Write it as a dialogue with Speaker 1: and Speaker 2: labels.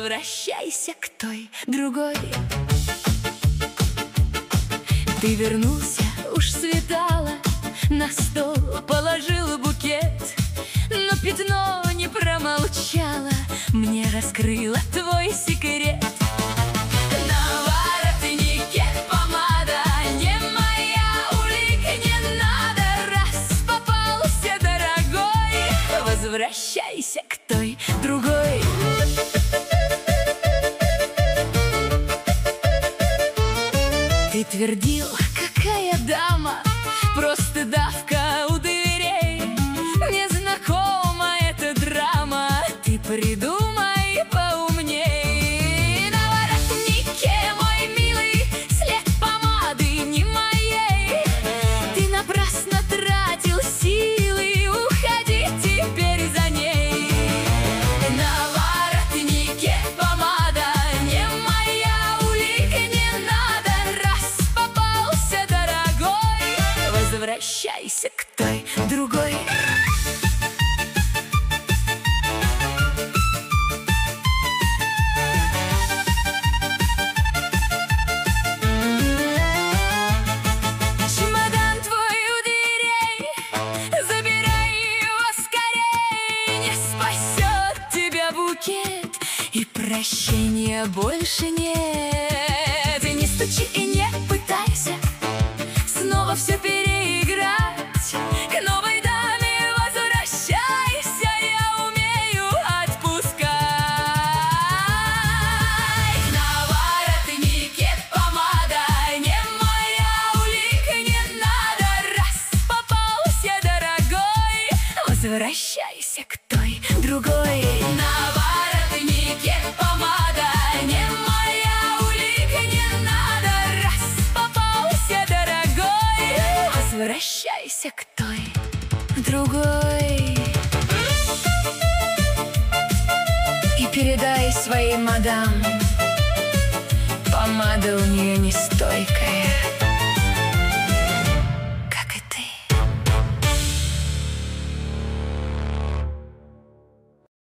Speaker 1: возвращайся к той другой. Ты вернулся, уж светало, на стол положил букет, но пятно не промолчало, мне раскрыло твой секрет. На воротнике помада не моя, улик не надо, раз попался дорогой, возвращайся к той другой. Ты твердил, какая дама, просто давка у дверей. Мне знакома эта драма, ты придумай поумней. На воротнике, мой милый, след помады не моей. Ты напрасно тратил силы, уходи теперь за ней. На воротнике помада не моя, улик не надо, раз попался дорогой, возвращайся к той другой. Чемодан твой у дверей, забирай его скорей, не спасет тебя букет, и прощения больше нет. И не стучи и не пытайся снова все переиграть. К новой даме возвращайся, я умею отпускать. На воротнике помада не моя, улик не надо, раз попался дорогой, возвращайся к той другой. На воротнике помада не моя, улик не надо, раз попался дорогой, возвращайся к той другой. И передай своей мадам, помада у нее не стойкая.